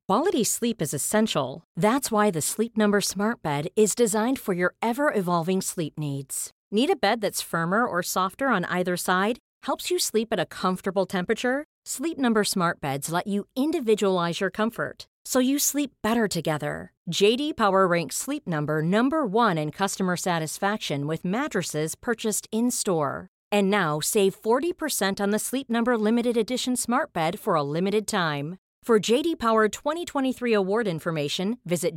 Quality sleep is essential. That's why the Sleep Number Smart Bed is designed for your ever-evolving sleep needs. Need a bed that's firmer or softer on either side? Helps you sleep at a comfortable temperature? Sleep Number Smart Beds let you individualize your comfort, so you sleep better together. J.D. Power ranks Sleep Number number 1 in customer satisfaction with mattresses purchased in-store. And now, save 40% on the Sleep Number Limited Edition Smart Bed for a limited time. For J.D. Power 2023 award information, visit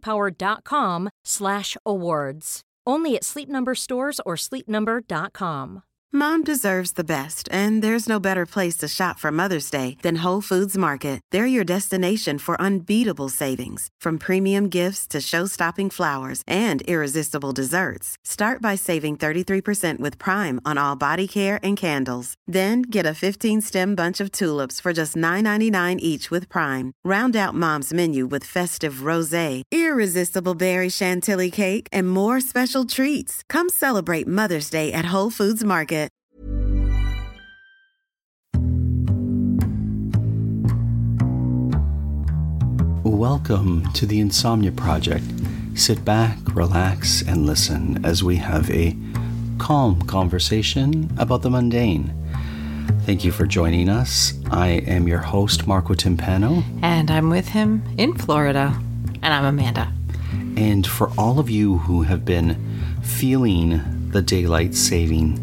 jdpower.com/awards. Only at Sleep Number stores or sleepnumber.com. Mom deserves the best, and there's no better place to shop for Mother's Day than Whole Foods Market. They're your destination for unbeatable savings, from premium gifts to show-stopping flowers and irresistible desserts. Start by saving 33% with Prime on all body care and candles. Then get a 15-stem bunch of tulips for just $9.99 each with Prime. Round out Mom's menu with festive rosé, irresistible berry chantilly cake, and more special treats. Come celebrate Mother's Day at Whole Foods Market. Welcome to the Insomnia Project. Sit back, relax, and listen as we have a calm conversation about the mundane. Thank you for joining us. I am your host, Marco Timpano. And I'm with him in Florida. And I'm Amanda. And for all of you who have been feeling the daylight saving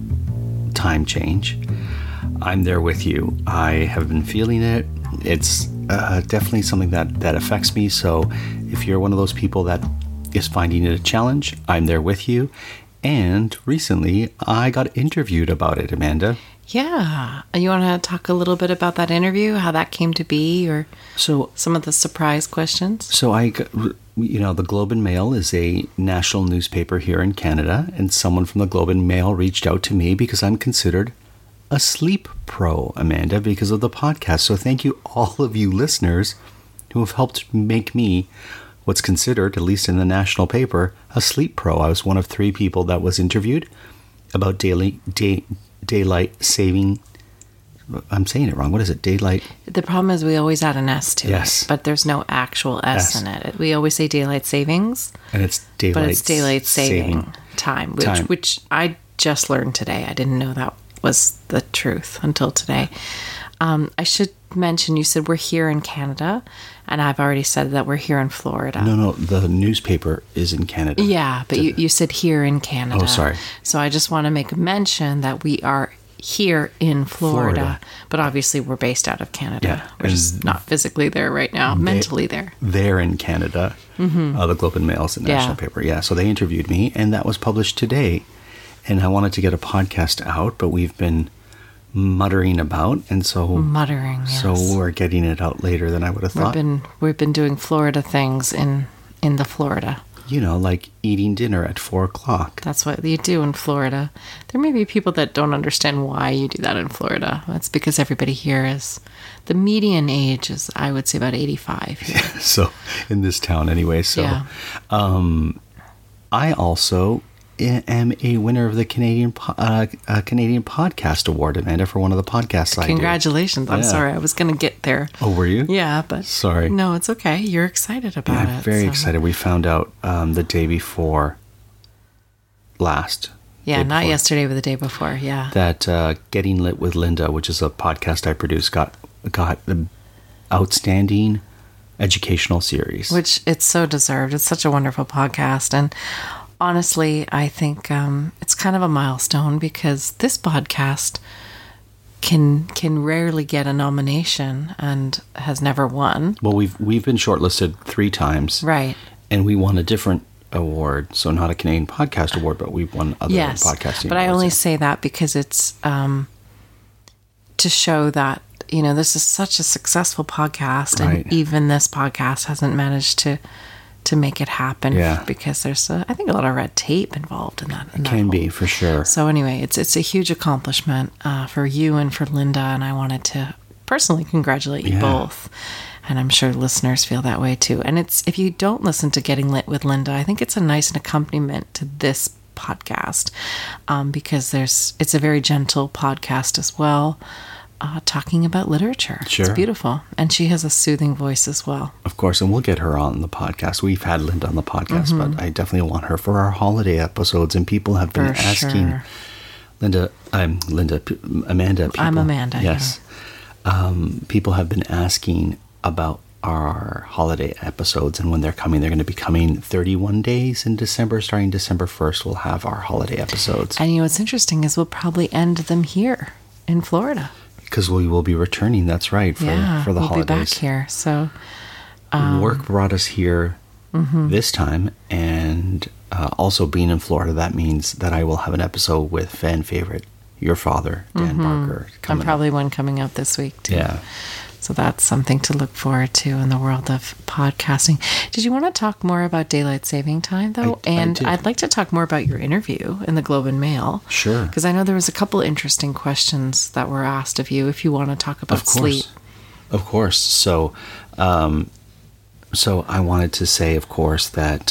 time change, I'm there with you. I have been feeling it. It's definitely something that affects me. So if you're one of those people that is finding it a challenge, I'm there with you. And recently, I got interviewed about it, Amanda. Yeah. You want to talk a little bit about that interview, how that came to be, or some of the surprise questions? So the Globe and Mail is a national newspaper here in Canada, and someone from the Globe and Mail reached out to me because I'm considered a sleep pro, Amanda, because of the podcast. So thank you, all of you listeners who have helped make me what's considered, at least in the national paper, a sleep pro. I was one of 3 people that was interviewed about daylight saving. I'm saying it wrong. What is it? Daylight. The problem is we always add an S to it, but there's no actual S in it. We always say daylight savings, and it's daylight saving time, which I just learned today. I didn't know that was the truth until today. I should mention, you said we're here in Canada, and I've already said that we're here in Florida. No, the newspaper is in Canada. Yeah, but you said here in Canada. Oh, sorry. So I just want to make a mention that we are here in Florida, but obviously we're based out of Canada. Yeah, we're just not physically there right now, mentally there. They're in Canada. Mm-hmm. The Globe and Mail is the national paper. Yeah, so they interviewed me, and that was published today. And I wanted to get a podcast out, but we've been muttering about, and so so we're getting it out later than I would have thought. We've been doing Florida things in the Florida. You know, like eating dinner at 4:00. That's what you do in Florida. There may be people that don't understand why you do that in Florida. That's because everybody here is, the median age is, I would say, about 85. Yeah, so in this town anyway. So I also am a winner of the Canadian Podcast Award, Amanda, for one of the podcasts I do. Congratulations. I'm sorry. I was going to get there. Oh, were you? Yeah, but... Sorry. No, it's okay. You're excited about it. I'm very excited. We found out the day before last. Yeah, not yesterday, but the day before, yeah. That Getting Lit with Linda, which is a podcast I produce, got the outstanding educational series. Which it's so deserved. It's such a wonderful podcast, and... honestly, I think it's kind of a milestone because this podcast can rarely get a nomination and has never won. Well, we've been shortlisted 3 times, right? And we won a different award, so not a Canadian Podcast Award, but we've won other podcasting. But I only say that because it's to show that this is such a successful podcast, and even this podcast hasn't managed to make it happen because there's I think a lot of red tape involved in that. It can be, for sure. So anyway, it's a huge accomplishment for you and for Linda, and I wanted to personally congratulate you both. And I'm sure listeners feel that way too. And if you don't listen to Getting Lit with Linda, I think it's a nice accompaniment to this podcast because it's a very gentle podcast as well. talking about literature. Sure. It's beautiful. And she has a soothing voice as well. Of course, and we'll get her on the podcast. We've had Linda on the podcast, but I definitely want her for our holiday episodes. And people have been asking, sure. Amanda. I'm Amanda. Yes. Yeah. People have been asking about our holiday episodes and when they're coming. They're going to be coming 31 days in December. Starting December 1st, we'll have our holiday episodes. And what's interesting is we'll probably end them here in Florida. Because we will be returning, that's right, for the holidays. We'll be back here. So work brought us here this time, and also being in Florida, that means that I will have an episode with fan favorite, your father, Dan Barker. And probably one coming up this week, too. Yeah. So that's something to look forward to in the world of podcasting. Did you want to talk more about daylight saving time, though? I'd like to talk more about your interview in the Globe and Mail. Sure. Because I know there was a couple interesting questions that were asked of you if you want to talk about sleep. Of course. So I wanted to say, of course, that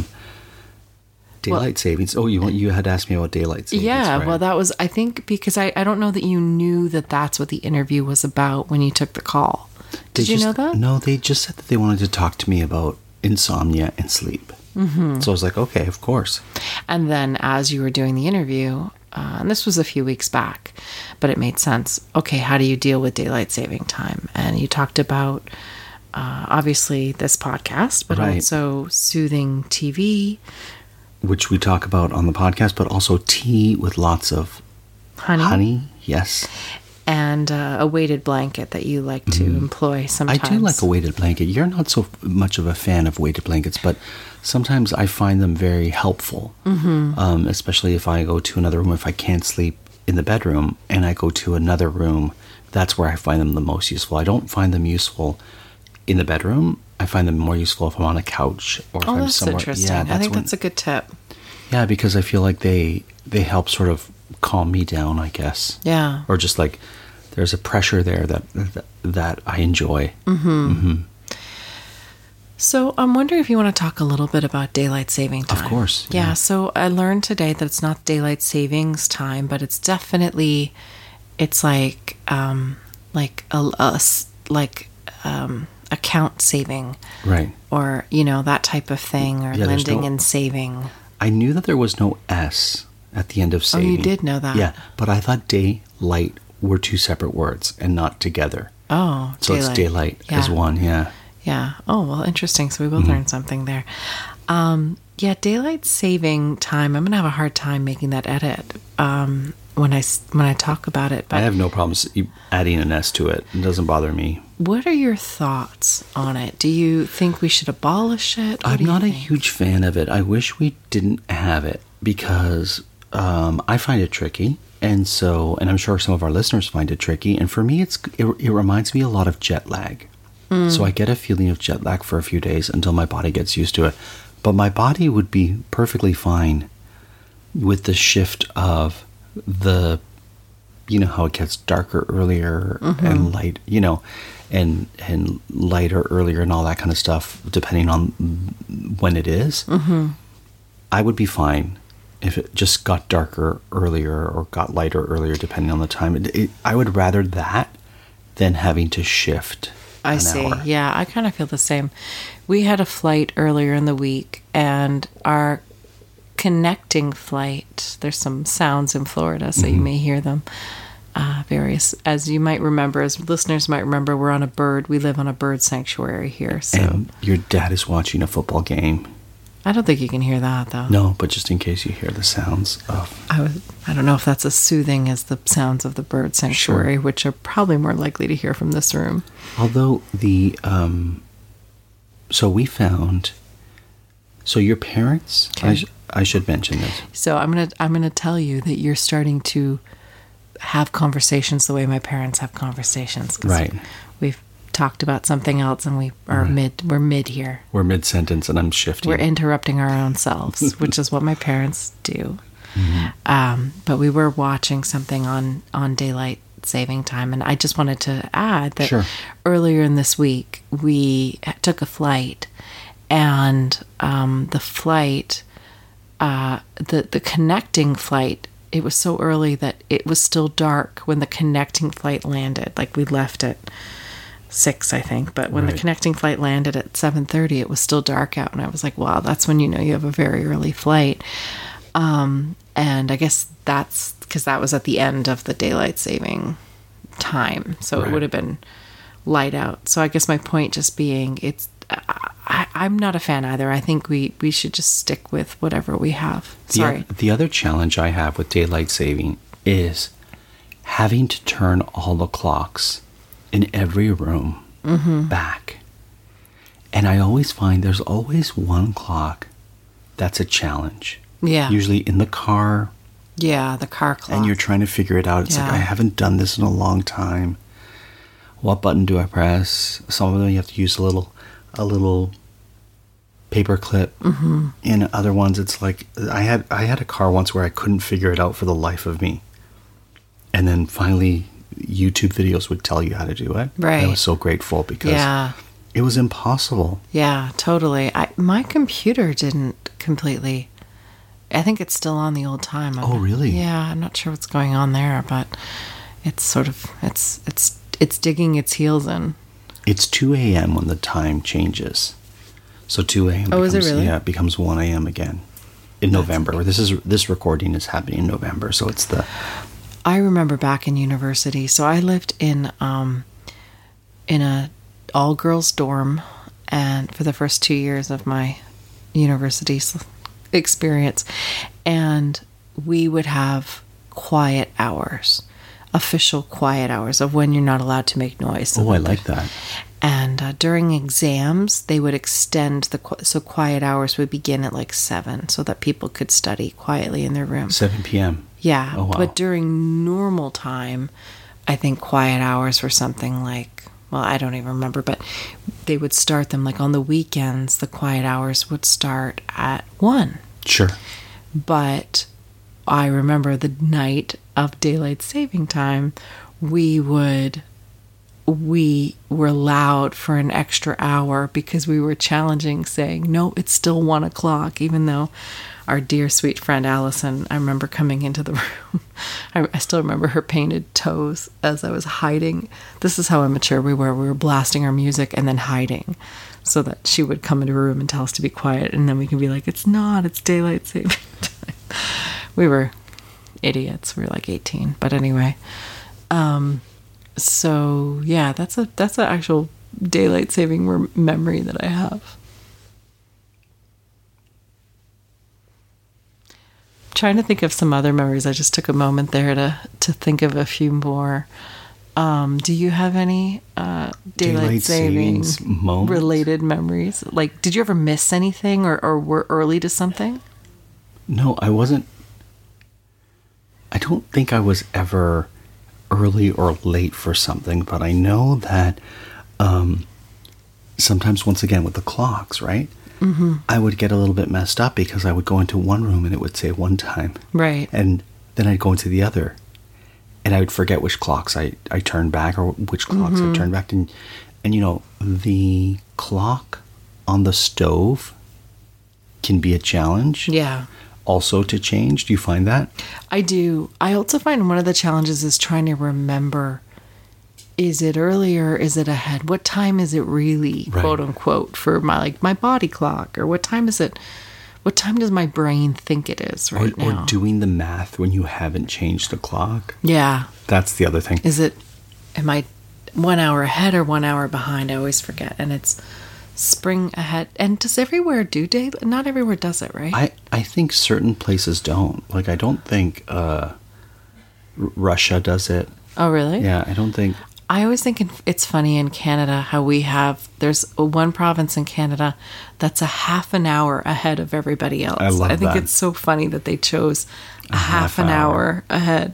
daylight savings. Oh, you had asked me about daylight savings. Yeah, right? well, that was, I think, because I don't know that you knew that that's what the interview was about when you took the call. Did you know that? No, they just said that they wanted to talk to me about insomnia and sleep. So I was like, okay, of course. And then as you were doing the interview, and this was a few weeks back, but it made sense. Okay, how do you deal with daylight saving time? And you talked about, obviously, this podcast, but also soothing TV, which we talk about on the podcast, but also tea with lots of honey. Yes. And a weighted blanket that you like to employ sometimes. I do like a weighted blanket. You're not so much of a fan of weighted blankets, but sometimes I find them very helpful, especially if I go to another room. If I can't sleep in the bedroom and I go to another room, that's where I find them the most useful. I don't find them useful in the bedroom. I find them more useful if I'm on a couch or if I'm somewhere. Interesting. Yeah, I think that's a good tip. Yeah, because I feel like they help sort of calm me down, I guess. Yeah. Or just like there's a pressure there that I enjoy. So I'm wondering if you want to talk a little bit about daylight saving time. Of course. Yeah. So I learned today that it's not daylight savings time, but it's definitely, it's like account saving. Right. Or, that type of thing, or lending and saving. I knew that there was no S at the end of saving. Oh, you did know that? Yeah, but I thought daylight were two separate words and not together. Oh, so daylight. It's daylight as one, yeah. Yeah. Oh, well, interesting. So we both learned something there. Daylight saving time, I'm going to have a hard time making that edit when I talk about it. But I have no problems adding an S to it. It doesn't bother me. What are your thoughts on it? Do you think we should abolish it? I'm not a huge fan of it. I wish we didn't have it because I find it tricky. And I'm sure some of our listeners find it tricky. And for me, it reminds me a lot of jet lag. So I get a feeling of jet lag for a few days until my body gets used to it. But my body would be perfectly fine with the shift of how it gets darker earlier and light, and lighter earlier and all that kind of stuff, depending on when it is. I would be fine if it just got darker earlier or got lighter earlier, depending on the time. I would rather that than having to shift. I see. Hour. Yeah, I kind of feel the same. We had a flight earlier in the week, and our connecting flight, there's some sounds in Florida, so you may hear them. Various, as you might remember, as listeners might remember, we live on a bird sanctuary here. So. And your dad is watching a football game. I don't think you can hear that, though. No, but just in case you hear the sounds of... I don't know if that's as soothing as the sounds of the bird sanctuary, which are probably more likely to hear from this room. Although so we found... So your parents... Okay. I should mention this. So I'm gonna tell you that you're starting to have conversations the way my parents have conversations. Right. We've talked about something else, and we're mid here. We're mid-sentence, and I'm shifting. We're interrupting our own selves, which is what my parents do. But we were watching something on daylight saving time, and I just wanted to add that earlier in this week we took a flight, and the flight, the connecting flight it was so early that it was still dark when the connecting flight landed. Like, we left at 6, I think, but when the connecting flight landed at 7:30, it was still dark out, and I was like, wow, that's when you know you have a very early flight. And I guess that's because that was at the end of the daylight saving time, so it would have been light out. So I guess my point just being, I'm not a fan either. I think we should just stick with whatever we have. Sorry. The other challenge I have with daylight saving is having to turn all the clocks in every room back. And I always find there's always one clock that's a challenge. Yeah. Usually in the car. Yeah, the car clock. And you're trying to figure it out. It's like, I haven't done this in a long time. What button do I press? Some of them you have to use a little paper clip. In other ones, it's like I had a car once where I couldn't figure it out for the life of me. And then finally, YouTube videos would tell you how to do it. Right. I was so grateful because it was impossible. Yeah, totally. My computer didn't completely. I think it's still on the old time. Oh, really? Yeah, I'm not sure what's going on there, but it's sort of it's digging its heels in. It's 2 a.m. when the time changes. So 2 a.m. Oh, is it really? Yeah, it becomes 1 a.m. again in November. This recording is happening in November, so it's the. I remember back in university. So I lived in a all girls dorm, and for the first 2 years of my university experience, and we would have quiet hours, official quiet hours of when you're not allowed to make noise. Oh, I like that. And during exams, they would extend so quiet hours would begin at like 7, so that people could study quietly in their room. 7 p.m. Yeah. Oh, wow. But during normal time, I think quiet hours were something like, well, I don't even remember, but they would start them like on the weekends. The quiet hours would start at 1. Sure. But I remember the night of daylight saving time, we were loud for an extra hour because we were challenging, saying, no, it's still 1 o'clock, even though our dear sweet friend Allison, I remember coming into the room. I still remember her painted toes as I was hiding. This is how immature we were. We were blasting our music and then hiding so that she would come into her room and tell us to be quiet. And then we can be like, it's daylight saving time. We were idiots. We were like 18. But anyway, so yeah, that's an actual daylight saving memory that I have. Trying to think of some other memories. I just took a moment there to think of a few more. Do you have any daylight savings related memories? Like, did you ever miss anything or were early to something? No, I wasn't. I don't think I was ever early or late for something, but I know that sometimes, once again, with the clocks, right? Mm-hmm. I would get a little bit messed up because I would go into one room and it would say one time. Right. And then I'd go into the other and I would forget which clocks I turned back or which clocks I turned back. And you know, the clock on the stove can be a challenge. Yeah. Also to change. Do you find that? I do. I also find one of the challenges is trying to remember, is it early or is it ahead? What time is it really, quote unquote, for my body clock? Or what time is it? What time does my brain think it is now? Or doing the math when you haven't changed the clock. Yeah. That's the other thing. Am I 1 hour ahead or 1 hour behind? I always forget. And it's spring ahead. And does everywhere do day? Not everywhere does it, right? I think certain places don't. Like, I don't think Russia does it. Oh, really? Yeah, I don't think. I always think it's funny in Canada how there's one province in Canada that's a half an hour ahead of everybody else. I think it's so funny that they chose a half an hour ahead.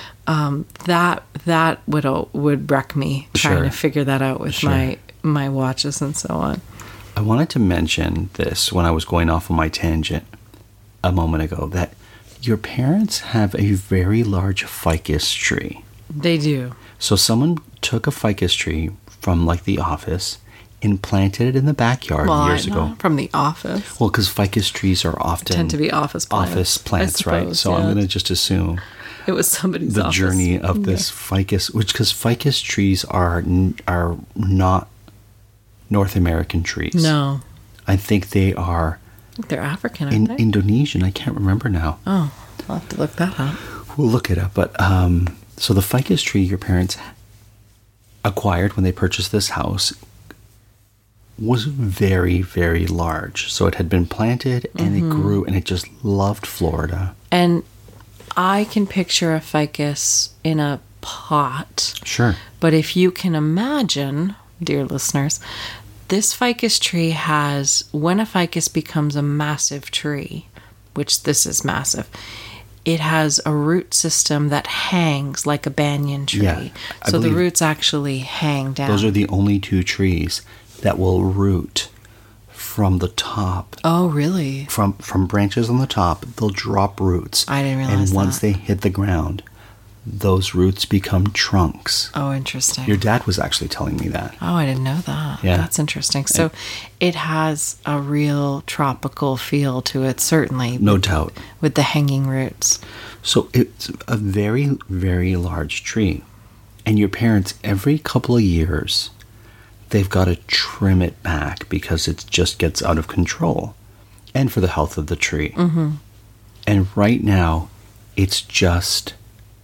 That would wreck me trying to figure that out with my watches and so on. I wanted to mention this when I was going off on my tangent a moment ago, that your parents have a very large ficus tree. They do. So someone took a ficus tree from like the office and planted it in the backyard years ago. From The Office. Well, because ficus trees are often... tend to be office plants. Right? So I'm going to just assume... It was somebody's the office. Journey of this ficus, because ficus trees are not North American trees. No. I think they are... They're African, aren't they? Indonesian. I can't remember now. Oh, I'll have to look that up. We'll look it up. But so the ficus tree your parents acquired when they purchased this house was very, very large. So it had been planted and it grew and it just loved Florida. And I can picture a ficus in a pot. Sure. But if you can imagine, dear listeners, this ficus tree has, when a ficus becomes a massive tree, which this is massive, it has a root system that hangs like a banyan tree. Yeah, so the roots actually hang down. Those are the only two trees that will root from the top. Oh, really? From branches on the top, they'll drop roots. I didn't realize that. And once they hit the ground, those roots become trunks. Oh, interesting. Your dad was actually telling me that. Oh, I didn't know that. Yeah. That's interesting. So it has a real tropical feel to it, certainly. No doubt. With the hanging roots. So it's a very, very large tree. And your parents, every couple of years, they've got to trim it back because it just gets out of control. And for the health of the tree. Mm-hmm. And right now, it's just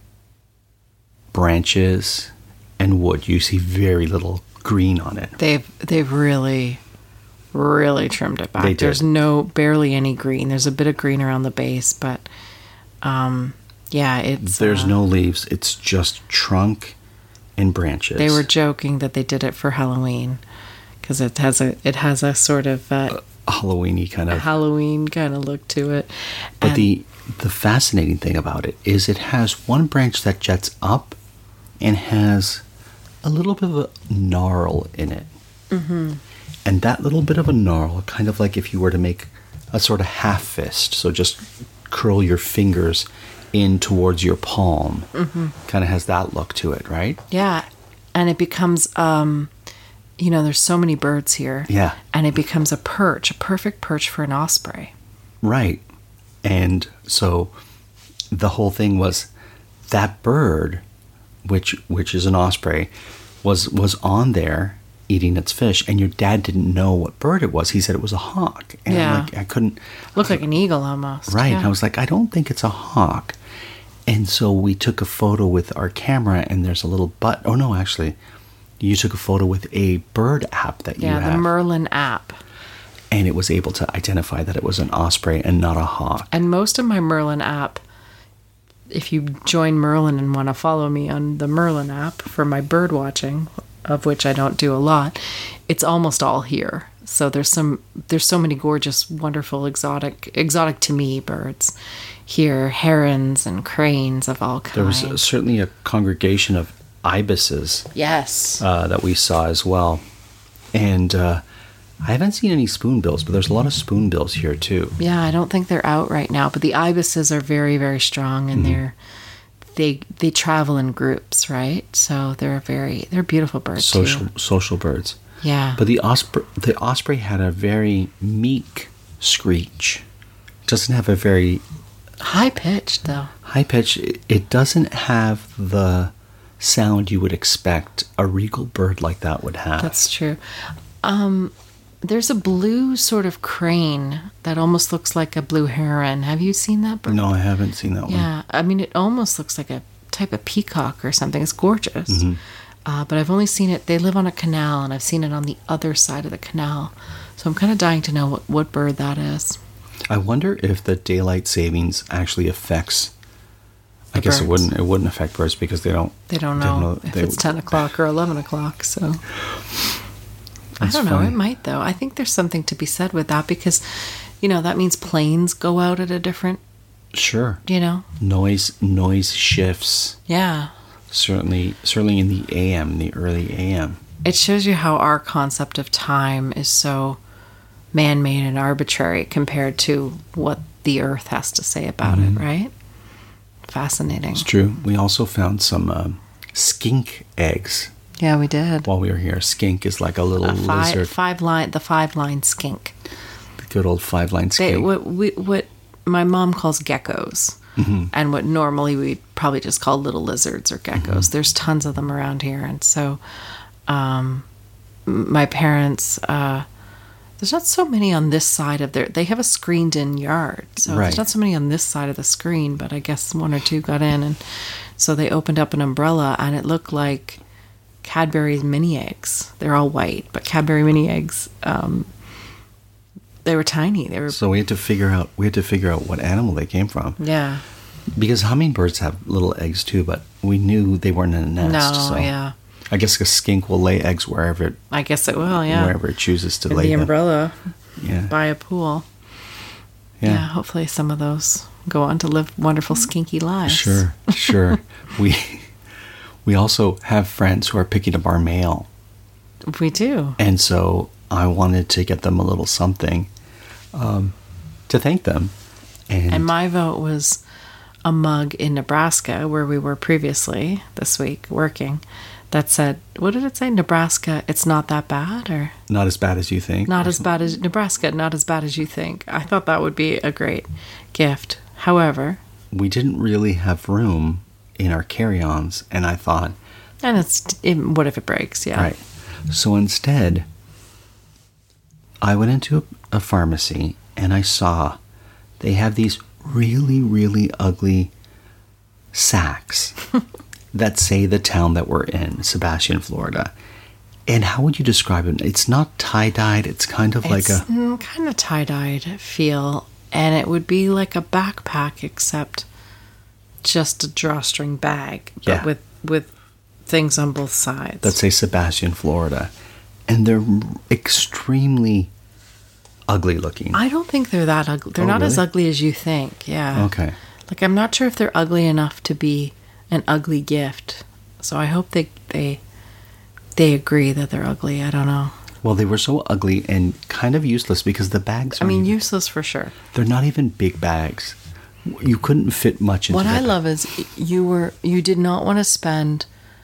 branches and wood. You see very little green on it. They've really, really trimmed it back. There's barely any green. There's a bit of green around the base, but there's no leaves. It's just trunk and branches. They were joking that they did it for Halloween because it has a sort of Halloween kind of look to it. But the fascinating thing about it is it has one branch that jets up and has a little bit of a gnarl in it. Mm-hmm. And that little bit of a gnarl, kind of like if you were to make a sort of half fist, so just curl your fingers in towards your palm, kind of has that look to it, right? Yeah. And it becomes, there's so many birds here. Yeah. And it becomes a perfect perch for an osprey. Right. And so the whole thing was that bird, which is an osprey, was on there eating its fish, and your dad didn't know what bird it was. He said it was a hawk. And yeah. I couldn't... Looked like an eagle almost. Right. Yeah. And I was like, I don't think it's a hawk. And so we took a photo with our camera, and there's a little Oh, no, actually, you took a photo with a bird app that you have. Yeah, the Merlin app. And it was able to identify that it was an osprey and not a hawk. And most of my Merlin app, if you join Merlin and want to follow me on the Merlin app for my bird watching, of which I don't do a lot, it's almost all here. So there's so many gorgeous, wonderful, exotic to me birds here, herons and cranes of all kinds. There was certainly a congregation of ibises. Yes. That we saw as well. And I haven't seen any spoonbills, but there's a lot of spoonbills here too. Yeah, I don't think they're out right now, but the ibises are very, very strong, and they travel in groups, right? So they're beautiful birds. Social birds. Yeah. But the osprey had a very meek screech. It doesn't have a very high pitch though. High pitch. It doesn't have the sound you would expect a regal bird like that would have. That's true. There's a blue sort of crane that almost looks like a blue heron. Have you seen that bird? No, I haven't seen that one. Yeah, I mean, it almost looks like a type of peacock or something. It's gorgeous. Mm-hmm. But I've only seen it, they live on a canal, and I've seen it on the other side of the canal. So I'm kind of dying to know what bird that is. I wonder if the daylight savings actually affects... I guess birds. it wouldn't affect birds because they don't know if it's 10 o'clock or 11 o'clock, so... I don't know. It might, though. I think there's something to be said with that because, that means planes go out at a different... Sure. Noise shifts. Yeah. Certainly in the AM, in the early AM. It shows you how our concept of time is so man-made and arbitrary compared to what the Earth has to say about it, right? Fascinating. It's true. We also found some skink eggs Yeah, we did. While we were here, skink is like a little lizard. The 5-line skink. The good old 5-line skink. What my mom calls geckos. Mm-hmm. And what normally we'd probably just call little lizards or geckos. Mm-hmm. There's tons of them around here. And so my parents, there's not so many on this side of they have a screened in yard. So there's not so many on this side of the screen, but I guess one or two got in. And so they opened up an umbrella and it looked like Cadbury's mini eggs. They're all white, but Cadbury mini eggs, they were tiny. So we had to figure out what animal they came from. Yeah. Because hummingbirds have little eggs too, but we knew they weren't in a nest. No, so yeah. I guess a skink will lay eggs wherever it. I guess it will, yeah. Wherever it chooses to lay the them. umbrella. Yeah. By a pool. Yeah. Hopefully some of those go on to live wonderful skinky lives. Sure. We also have friends who are picking up our mail. We do. And so I wanted to get them a little something to thank them. And my vote was a mug in Nebraska, where we were previously this week working, that said, what did it say? Nebraska, it's not that bad? Or not as bad as you think? Not as bad as Nebraska, not as bad as you think. I thought that would be a great gift. However, we didn't really have room in our carry-ons, and I thought... And what if it breaks? Yeah. Right. So instead, I went into a pharmacy, and I saw they have these really, really ugly sacks that say the town that we're in, Sebastian, Florida. And how would you describe it? It's not tie-dyed. It's kind of like a... kind of tie-dyed feel. And it would be like a backpack, except just a drawstring bag. Yeah. But with things on both sides. That say Sebastian, Florida. And they're extremely ugly looking. I don't think they're that ugly. They're not really? As ugly as you think. Yeah. Okay. Like, I'm not sure if they're ugly enough to be an ugly gift. So I hope they agree that they're ugly. I don't know. Well, they were so ugly and kind of useless because the bags are... useless for sure. They're not even big bags. You couldn't fit much into What I love is you did not want to spend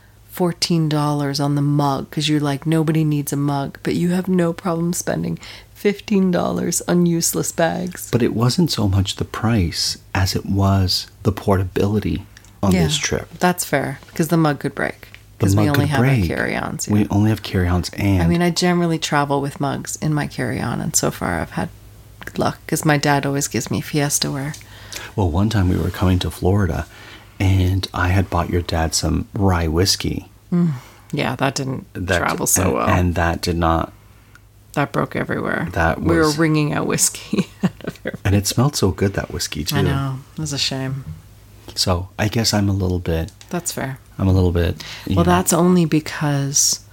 $14 on the mug because you're like, nobody needs a mug. But you have no problem spending $15 on useless bags. But it wasn't so much the price as it was the portability on this trip. That's fair, because the mug could break. Because we only have our carry-ons. Yeah. We only have carry-ons and... I generally travel with mugs in my carry-on, and so far I've had good luck, because my dad always gives me Fiesta ware. Well, one time we were coming to Florida, and I had bought your dad some rye whiskey. Yeah, that didn't travel so well. And that did not... That broke everywhere. We were wringing out whiskey. And it smelled so good, that whiskey, too. I know. It was a shame. So, I guess I'm a little bit... That's fair. I'm a little bit... Well, that's only because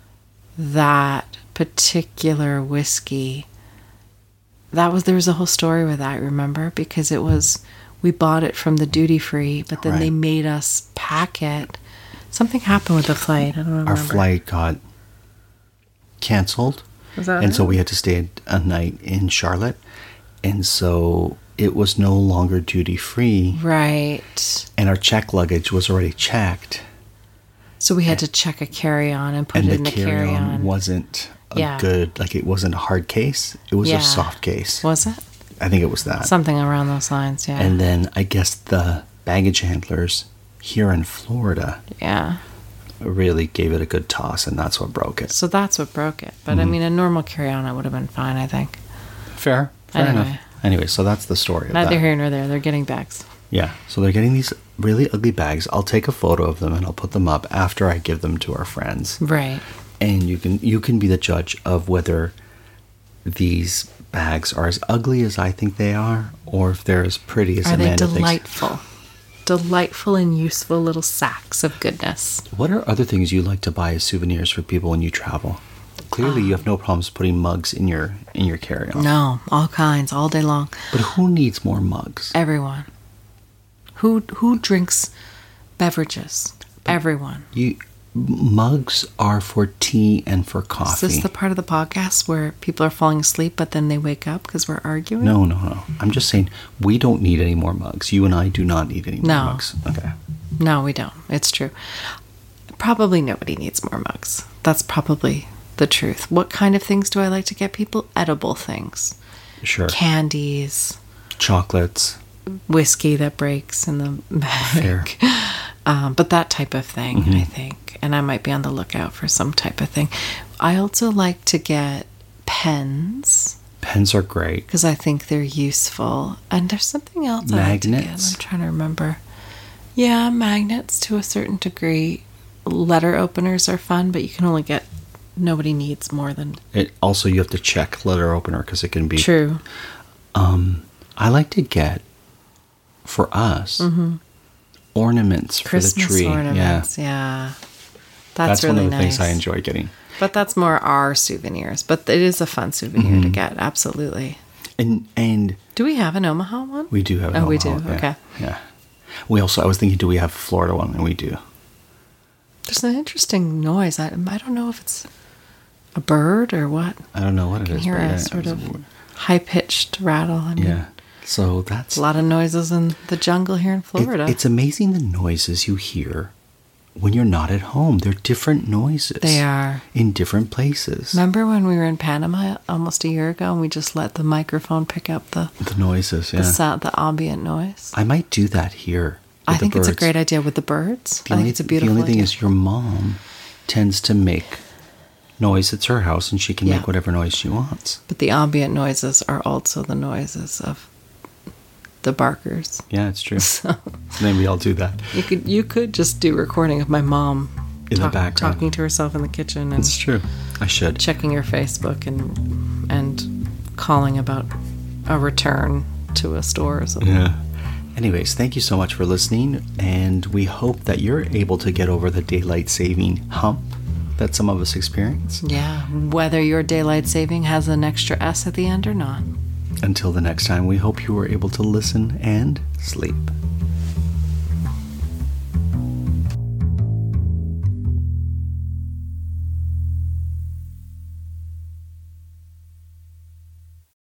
that particular whiskey... there was a whole story with that, remember? Because we bought it from the duty free, but then they made us pack it. Something happened with the flight. I don't remember. Our flight got canceled. Was that and so we had to stay a night in Charlotte. And so it was no longer duty free. Right. And our check luggage was already checked. So we had to check a carry-on and put it in the carry-on. And the carry-on wasn't good, like it wasn't a hard case. It was a soft case. Was it? I think it was that. Something around those lines, yeah. And then I guess the baggage handlers here in Florida really gave it a good toss, and that's what broke it. So that's what broke it. But a normal carry-on, it would have been fine, I think. Fair enough. Anyway, so that's the story of that. Neither here nor there. They're getting bags. Yeah, so they're getting these really ugly bags. I'll take a photo of them and I'll put them up after I give them to our friends. Right. And you can be the judge of whether these bags are as ugly as I think they are, or if they're as pretty as Amanda thinks. Are they delightful? Delightful and useful little sacks of goodness. What are other things you like to buy as souvenirs for people when you travel? Clearly, you have no problems putting mugs in your carry-on. No, all kinds, all day long. But who needs more mugs? Everyone. Who drinks beverages? Everyone. Mugs are for tea and for coffee. Is this the part of the podcast where people are falling asleep, but then they wake up because we're arguing? No. I'm just saying we don't need any more mugs. You and I do not need any more mugs. Okay. No, we don't. It's true. probably nobody needs more mugs. That's probably the truth. What kind of things do I like to get people? Edible things. Sure. Candies. Chocolates. Whiskey that breaks in the bag. But that type of thing, I think. And I might be on the lookout for some type of thing. I also like to get pens. Pens are great. Because I think they're useful. And there's something else I like to get. I'm trying to remember. Yeah, magnets to a certain degree. Letter openers are fun, but you can only get... Nobody needs more than... Also, you have to check letter opener because it can be... True. I like to get, for us, ornaments Christmas for the tree. Ornaments, yeah. That's really one of the nice. things I enjoy getting. But that's more our souvenirs. But it is a fun souvenir to get, absolutely. And do we have an Omaha one? We do have an Omaha. Oh, we do, yeah, okay. Yeah. I was thinking, do we have a Florida one? And we do. There's an interesting noise. I don't know if it's a bird or what. I don't know what it is. You can hear a sort of high-pitched rattle. I mean, so that's... a lot of noises in the jungle here in Florida. It's amazing the noises you hear when you're not at home. They're different noises. They are. In different places. Remember when we were in Panama almost a year ago and we just let the microphone pick up the noises, the ambient noise? I might do that here. I think it's a great idea with the birds. I think it's a beautiful idea. The only thing is your mom tends to make noise. It's her house and she can make whatever noise she wants. But the ambient noises are also the noises of the barkers. Yeah, it's true. So maybe I'll do that. You could just do recording of my mom in the background talking to herself in the kitchen. And it's true. I should. Checking her Facebook and calling about a return to a store or something. Yeah. Anyways, thank you so much for listening, and we hope that you're able to get over the daylight saving hump that some of us experience. Yeah, whether your daylight saving has an extra S at the end or not. Until the next time, we hope you were able to listen and sleep.